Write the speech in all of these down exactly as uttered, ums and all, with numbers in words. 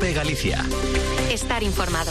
COPE Galicia. Estar informado.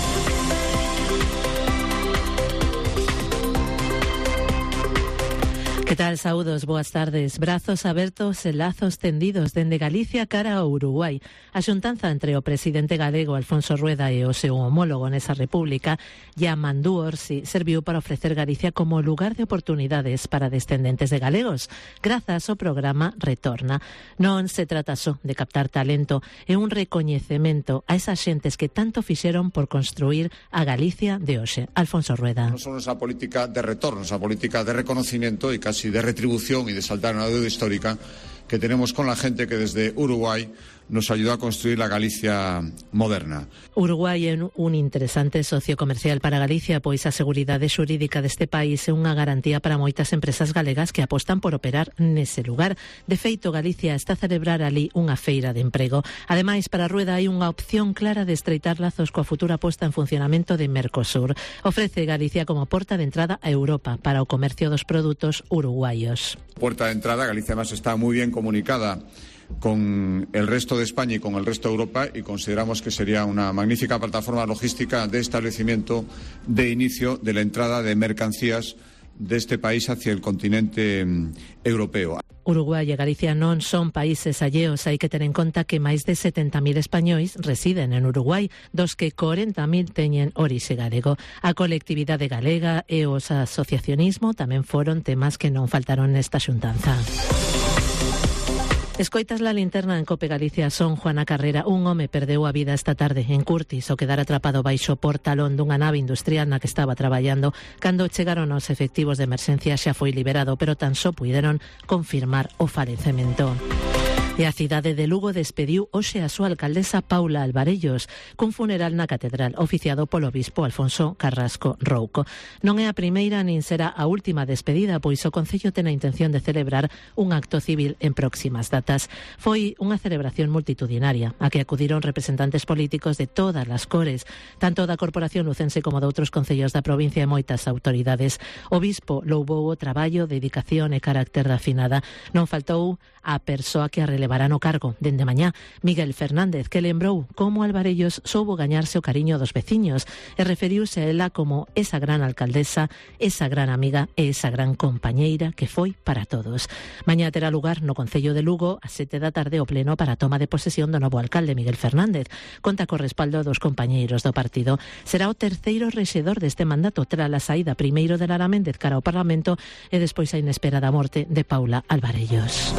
Que tal, saúdos, boas tardes. Brazos abertos e lazos tendidos dende Galicia cara ao Uruguai. A xuntanza entre o presidente galego Alfonso Rueda e o seu homólogo nesa república, Yamandu Orsi, serviu para ofrecer Galicia como lugar de oportunidades para descendentes de galegos, grazas ao programa Retorna. Non se trata só de captar talento, é un recoñecemento a esas xentes que tanto fixeron por construir a Galicia de hoxe. Alfonso Rueda. Non só esa política de retorno, esa política de reconocimiento e casi de retribución y de saltar una deuda histórica que tenemos con la gente que desde Uruguay nos ayudó a construir la Galicia moderna. Uruguai é un interesante socio comercial para Galicia, pois a seguridade xurídica deste país é unha garantía para moitas empresas galegas que apostan por operar nese lugar. De feito, Galicia está a celebrar ali unha feira de emprego. Ademais, para Rueda hai unha opción clara de estreitar lazos coa futura posta en funcionamento de Mercosur. Ofrece Galicia como porta de entrada a Europa para o comercio dos produtos uruguaios. Puerta de entrada, Galicia además está muy bien comunicada con el resto de España y con el resto de Europa, y consideramos que sería una magnífica plataforma logística de establecimiento de inicio de la entrada de mercancías de este país hacia el continente europeo. Uruguai e Galicia non son países alleos, hai que ter en conta que máis de setenta mil españois residen en Uruguai, dos que corenta mil teñen orixe galego. A colectividade galega e os asociacionismo tamén foron temas que non faltaron nesta xuntanza. Escoitas la linterna en COPE Galicia. Son Juana Carrera. Un home perdeu a vida esta tarde en Curtis ao quedar atrapado baixo portalón dunha nave industrial na que estaba traballando. Cando chegaron os efectivos de emerxencia xa foi liberado, pero tan só puideron confirmar o falecemento. E a cidade de Lugo despediu hoxe a súa alcaldesa Paula Alvarellos cun funeral na catedral oficiado polo bispo Alfonso Carrasco Rouco. Non é a primeira nin será a última despedida, pois o Concello ten a intención de celebrar un acto civil en próximas datas. Foi unha celebración multitudinaria a que acudiron representantes políticos de todas as cores, tanto da Corporación Lucense como de outros concellos da provincia e moitas autoridades. O bispo louvou o traballo, dedicación e carácter da afinada. Non faltou a persoa que a relevará no cargo dende mañá, Miguel Fernández, que lembrou como Alvarellos soubo gañarse o cariño dos veciños e referiuse a ela como esa gran alcaldesa, esa gran amiga e esa gran compañeira que foi para todos. Mañá terá lugar no Concello de Lugo a sete da tarde o pleno para a toma de posesión do novo alcalde Miguel Fernández. Conta co respaldo dos compañeiros do partido. Será o terceiro rexedor deste mandato tras a saída primeiro de Lara Méndez cara ao Parlamento e despois a inesperada morte de Paula Alvarellos.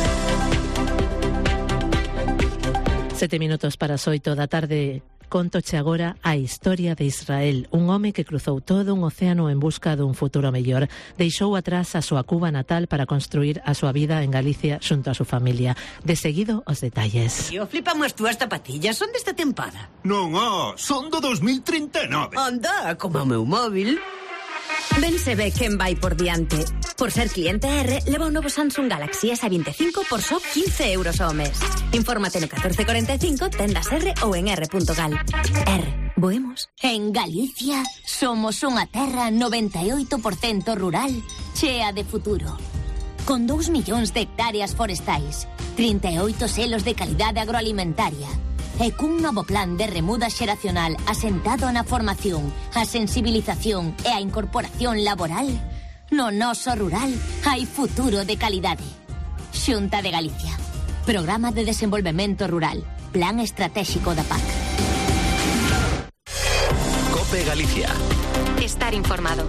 Sete minutos para as oito da tarde. Contoche agora a historia de Israel, un home que cruzou todo un océano en busca dun futuro mellor. Deixou atrás a súa Cuba natal para construir a súa vida en Galicia xunto a súa familia. De seguido, os detalles. Tío, flipan as túas zapatillas, son desta tempada? Non, ah, son do dos mil trinta e nove. Anda, como o meu móvil. Ben se ve quen vai por diante. Por ser cliente R, leva un novo Samsung Galaxy S veinticinco por só quince euros ao mes. Infórmate no catorce cuarenta e cinco, tendas R ou en r punto gal. R, voemos. En Galicia somos unha terra noventa e oito por cento rural, chea de futuro. Con dous millóns de hectáreas forestais, trinta e oito selos de calidade agroalimentaria, e cun novo plan de remuda xeracional asentado na formación, a sensibilización e a incorporación laboral, no noso rural hai futuro de calidade. Xunta de Galicia. Programa de Desenvolvemento Rural. Plan Estratégico da P A C. COPE Galicia. Estar informado.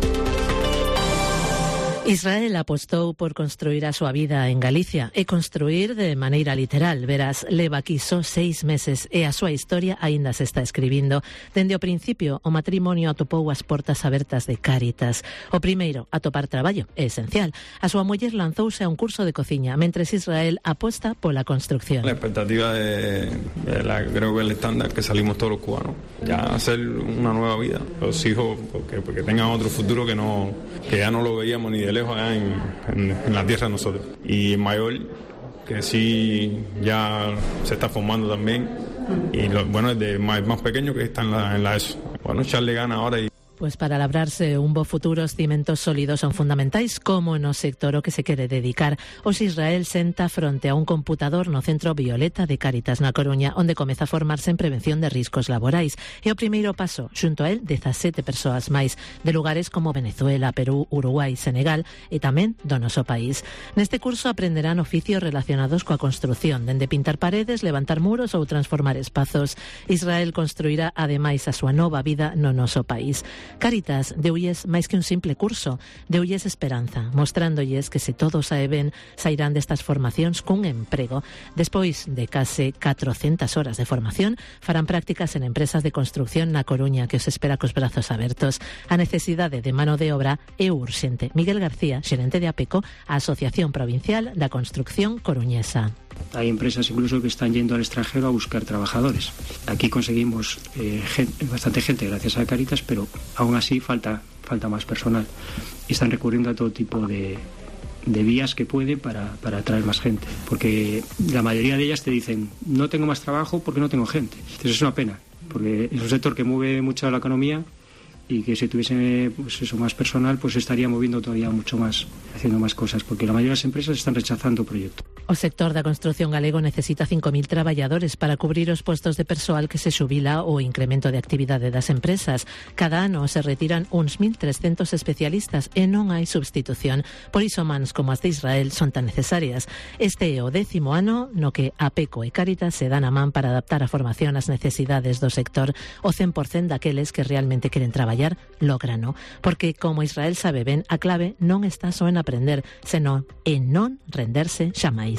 Israel apostou por construir a súa vida en Galicia e construir de maneira literal. Verás, leva aquí só seis meses e a súa historia aínda se está escribindo. Dende o principio, o matrimonio atopou as portas abertas de Cáritas. O primeiro, atopar traballo, é esencial. A súa muller lanzouse a un curso de cociña, mentres Israel aposta pola construcción. La expectativa de, de la, creo que el estándar que salimos todos los cubanos, ya hacer una nueva vida, los hijos, porque, porque tengan otro futuro que no, que ya no lo veíamos ni de lejos allá en, en, en la tierra de nosotros. Y mayor, que sí ya se está formando también, y lo, bueno, es de más, más pequeño que está en la, en la ESO. Bueno, echarle ganas ahora y Pois para labrarse un bo futuro, os cimentos sólidos son fundamentais, como no sector o que se quere dedicar. Os Israel senta fronte a un computador no Centro Violeta de Cáritas na Coruña, onde comeza a formarse en prevención de riscos laborais. E o primeiro paso, xunto a él, dezasete persoas máis, de lugares como Venezuela, Perú, Uruguai, Senegal e tamén do noso país. Neste curso aprenderán oficios relacionados coa construción, dende pintar paredes, levantar muros ou transformar espazos. Israel construirá ademais a súa nova vida no noso país. Cáritas deulles máis que un simple curso, deulles esperanza, mostrándolles que se todo sae ben, sairán destas formacións cun emprego. Despois de case catrocentas horas de formación, farán prácticas en empresas de construcción na Coruña, que os espera cos brazos abertos. A necesidade de mano de obra é urxente. Miguel García, xerente de APECO, a Asociación Provincial da Construcción Coruñesa. Hay empresas incluso que están yendo al extranjero a buscar trabajadores. Aquí conseguimos eh, gente, bastante gente gracias a Cáritas, pero aún así falta, falta más personal. Y están recurriendo a todo tipo de, de vías que pueden para, para atraer más gente. Porque la mayoría de ellas te dicen, no tengo más trabajo porque no tengo gente. Entonces es una pena, porque es un sector que mueve mucho la economía y que si tuviese pues eso, más personal, pues estaría moviendo todavía mucho más, haciendo más cosas, porque la mayoría de las empresas están rechazando proyectos. O sector da construción galego necesita cinco mil traballadores para cubrir os postos de persoal que se xubila o incremento de actividade das empresas. Cada ano se retiran uns mil trescentos especialistas e non hai substitución. Por iso mans como as de Israel son tan necesarias. Este é o décimo ano no que APECO e Cáritas se dan a man para adaptar a formación ás necesidades do sector. O cen por cento daqueles que realmente queren traballar lógrano. Porque, como Israel sabe ben, a clave non está só en aprender, senón en non renderse xamais.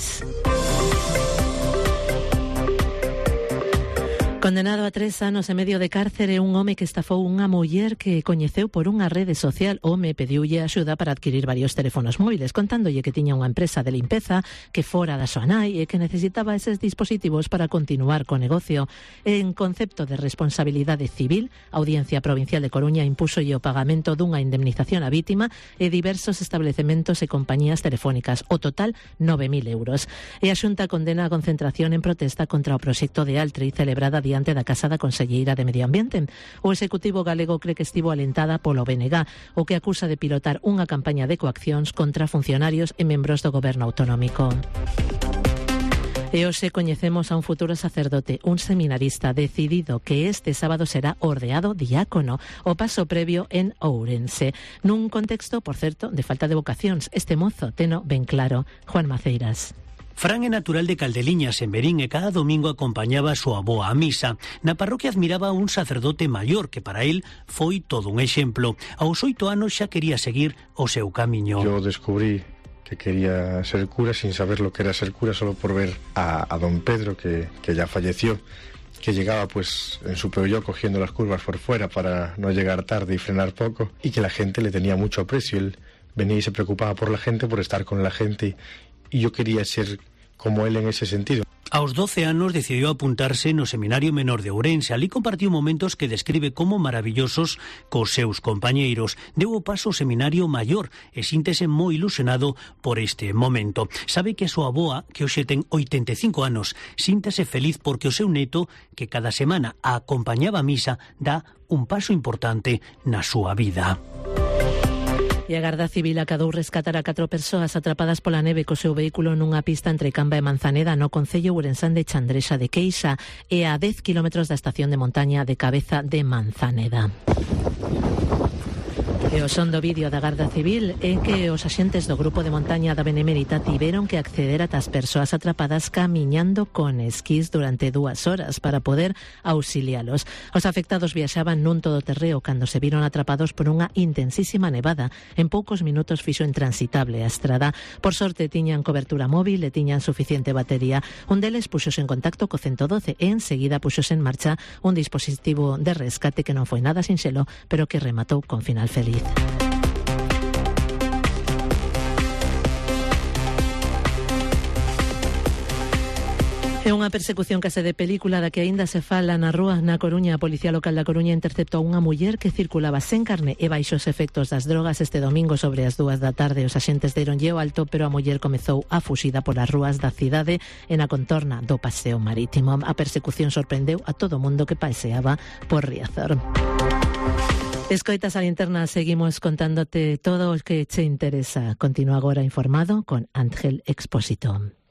Condenado a tres anos e medio de cárcere un home que estafou unha muller que coñeceu por unha rede social. O home pediulle axuda para adquirir varios teléfonos móviles, contándolle que tiña unha empresa de limpeza que fora da súa nai e que necesitaba eses dispositivos para continuar co negocio. En concepto de responsabilidade civil, a Audiencia Provincial de Coruña impúxolle o pagamento dunha indemnización á vítima e diversos establecementos e compañías telefónicas, o total nove mil euros. E a Xunta condena a concentración en protesta contra o proxecto de Altri celebrada diante da Casa da Conselleira de Medio Ambiente. O Executivo galego cree que estivo alentada polo B N G, o que acusa de pilotar unha campaña de coaccións contra funcionarios e membros do Goberno autonómico. E hoxe coñecemos a un futuro sacerdote, un seminarista decidido que este sábado será ordeado diácono, o paso previo en Ourense. Nun contexto, por certo, de falta de vocacións, este mozo teno ben claro. Juan Maceiras. Fran é natural de Caldeliñas, en Verín, e cada domingo acompañaba a súa avoa á misa. Na parroquia admiraba un sacerdote maior que para él foi todo un exemplo. Aos oito anos xa quería seguir o seu camiño. Yo descubrí que quería ser cura sin saber lo que era ser cura, solo por ver a, a don Pedro, que, que ya falleció, que llegaba pues en su Peugeot cogiendo las curvas por fuera para no llegar tarde y frenar poco, y que la gente le tenía mucho aprecio. Él venía y se preocupaba por la gente, por estar con la gente, y yo quería ser como él en ese sentido. Aos doce anos decidiu apuntarse no Seminario Menor de Ourense. Ali compartiu momentos que describe como maravillosos cos seus compañeiros. Deu o paso ao Seminario Maior e síntese moi ilusionado por este momento. Sabe que a súa avoa, que hoxe ten oitenta e cinco anos, síntese feliz porque o seu neto, que cada semana a acompañaba a misa, dá un paso importante na súa vida. E a Garda Civil acadou rescatar a catro persoas atrapadas pola neve co seu vehículo nunha pista entre Camba e Manzaneda no concello ourensán de Chandrexa de Queixa e a dez kilómetros da estación de montaña de Cabeza de Manzaneda. E o son do vídeo da Garda Civil é que os axentes do grupo de montaña da Benemérita tiveron que acceder a tas persoas atrapadas camiñando con esquís durante dúas horas para poder auxilialos. Os afectados viaxaban nun todoterreo cando se viron atrapados por unha intensísima nevada. En poucos minutos fixo intransitable a estrada. Por sorte tiñan cobertura móvil e tiñan suficiente batería. Un deles puxose en contacto co ciento doce e enseguida puxose en marcha un dispositivo de rescate que non foi nada sinxelo, pero que rematou con final feliz. É unha persecución case de película da que aínda se fala na rúa na Coruña. A Policía Local da Coruña interceptou unha muller que circulaba sen carne e baixo os efectos das drogas este domingo sobre as dúas da tarde. Os axentes deronlle o alto, pero a muller comezou a fuxida polas rúas da cidade e na contorna do paseo marítimo. A persecución sorprendeu a todo o mundo que paseaba por Riazor. Escoitas a Linterna, seguimos contándote todo o que che interesa. Continúa agora informado con Ángel Expósito.